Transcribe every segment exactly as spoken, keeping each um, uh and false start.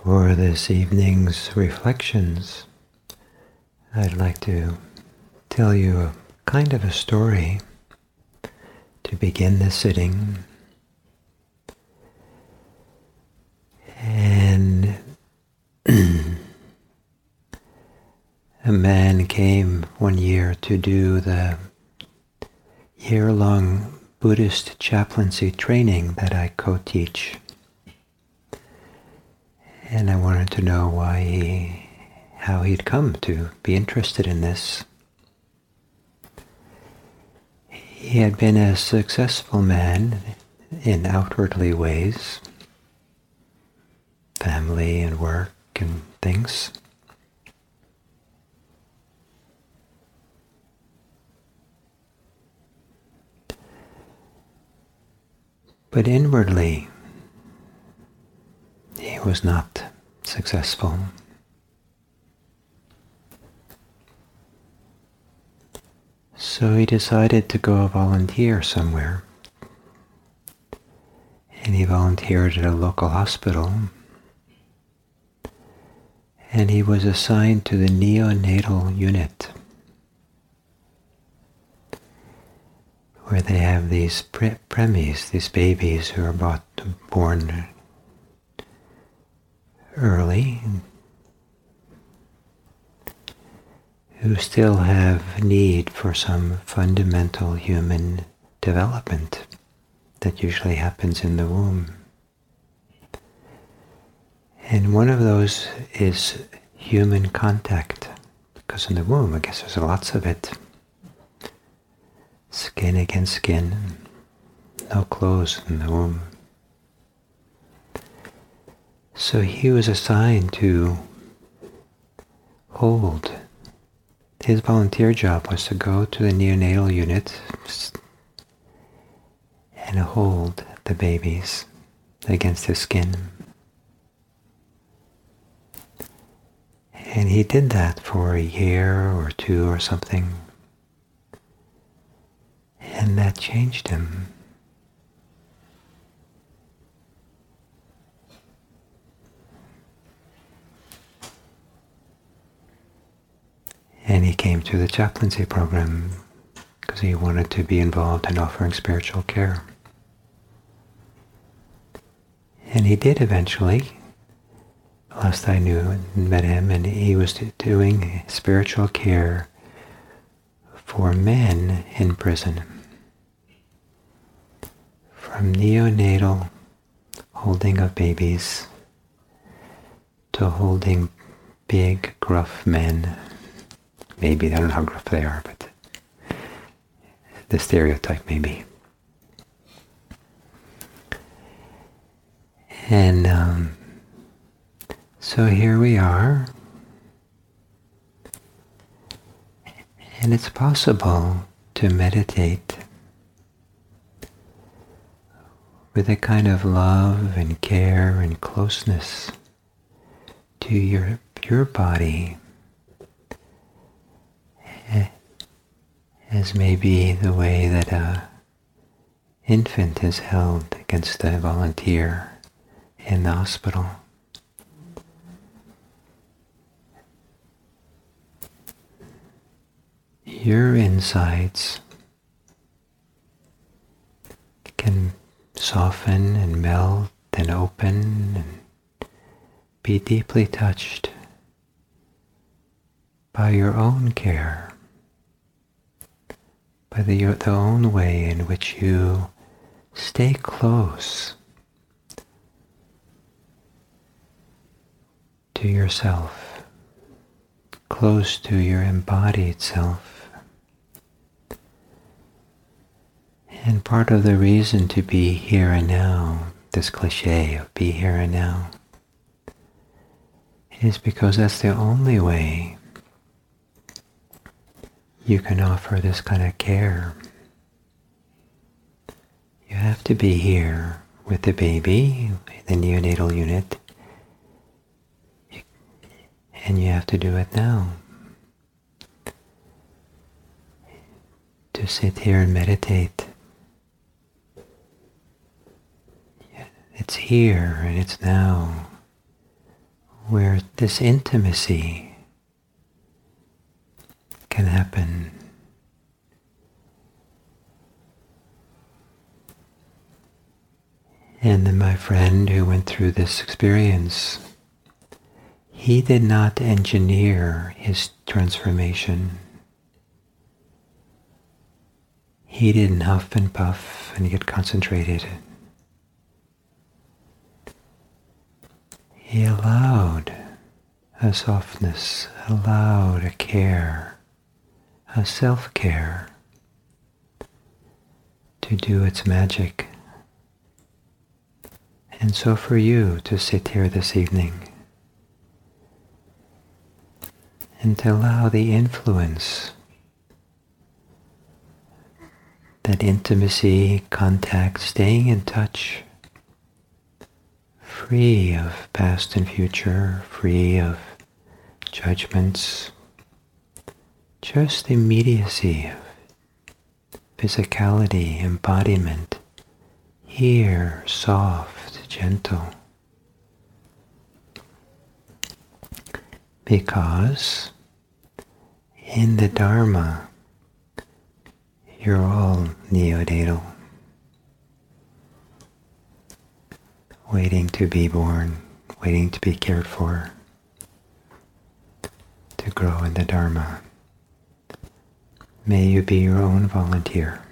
For this evening's reflections, I'd like to tell you a kind of a story to begin the sitting. And a man came one year to do the year-long Buddhist chaplaincy training that I co-teach. And I wanted to know why he, how he'd come to be interested in this. He had been a successful man in outwardly ways, family and work and things. But inwardly, he was not successful. So he decided to go volunteer somewhere. And he volunteered at a local hospital. And he was assigned to the neonatal unit, where they have these pre- preemies, these babies who are bought, born early, who still have need for some fundamental human development that usually happens in the womb. And one of those is human contact, because in the womb, I guess there's lots of it. Skin against skin, no clothes in the womb. So he was assigned to hold. His volunteer job was to go to the neonatal unit and hold the babies against his skin. And he did that for a year or two or something. And that changed him. And he came to the chaplaincy program because he wanted to be involved in offering spiritual care. And he did eventually. Last I knew and met him, and he was doing spiritual care for men in prison. From neonatal holding of babies to holding big, gruff men. Maybe, I don't know how gruff they are, but the stereotype maybe. And um, so here we are. And it's possible to meditate with a kind of love and care and closeness to your, your body, as maybe the way that a infant is held against a volunteer in the hospital. Your insides can soften and melt and open and be deeply touched by your own care, by the, your, the own way in which you stay close to yourself, close to your embodied self. And part of the reason to be here and now, this cliche of be here and now, is because that's the only way you can offer this kind of care. You have to be here with the baby, the neonatal unit, and you have to do it now. To sit here and meditate. It's here and it's now. where this intimacy can happen. And then my friend who went through this experience, he did not engineer his transformation. He didn't huff and puff and get concentrated. He allowed a softness, allowed a care, a self-care to do its magic. And so for you to sit here this evening and to allow the influence, that intimacy, contact, staying in touch, free of past and future, free of judgments, just immediacy of physicality, embodiment, here, soft, gentle. Because in the Dharma, you're all neonatal, waiting to be born, waiting to be cared for, to grow in the Dharma. May you be your own volunteer.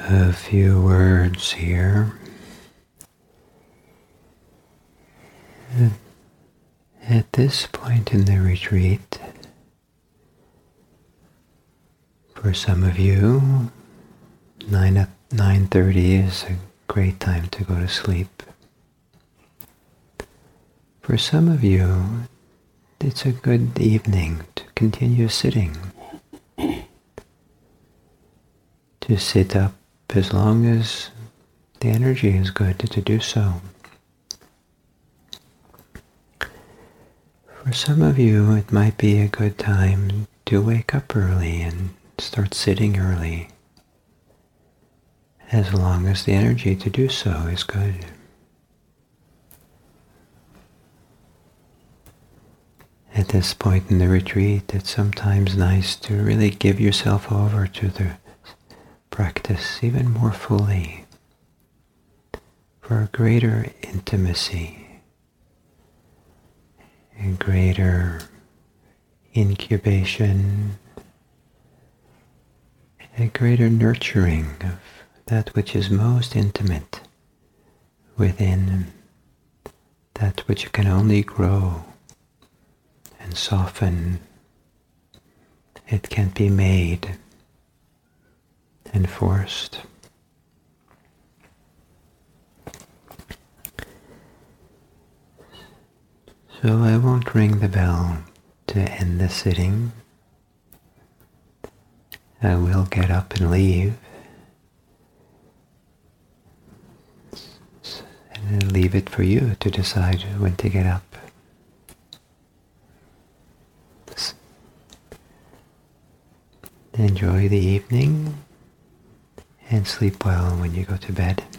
A few words here. At this point in the retreat, for some of you, nine at nine thirty is a great time to go to sleep. For some of you, it's a good evening to continue sitting. To sit up as long as the energy is good to do so. For some of you, it might be a good time to wake up early and start sitting early, as long as the energy to do so is good. At this point in the retreat, it's sometimes nice to really give yourself over to the practice even more fully, for a greater intimacy, a greater incubation, a greater nurturing of that which is most intimate within, that which can only grow and soften. It can't be made and forced. So I won't ring the bell to end the sitting. I will get up and leave, and then leave it for you to decide when to get up. Enjoy the evening and sleep well when you go to bed.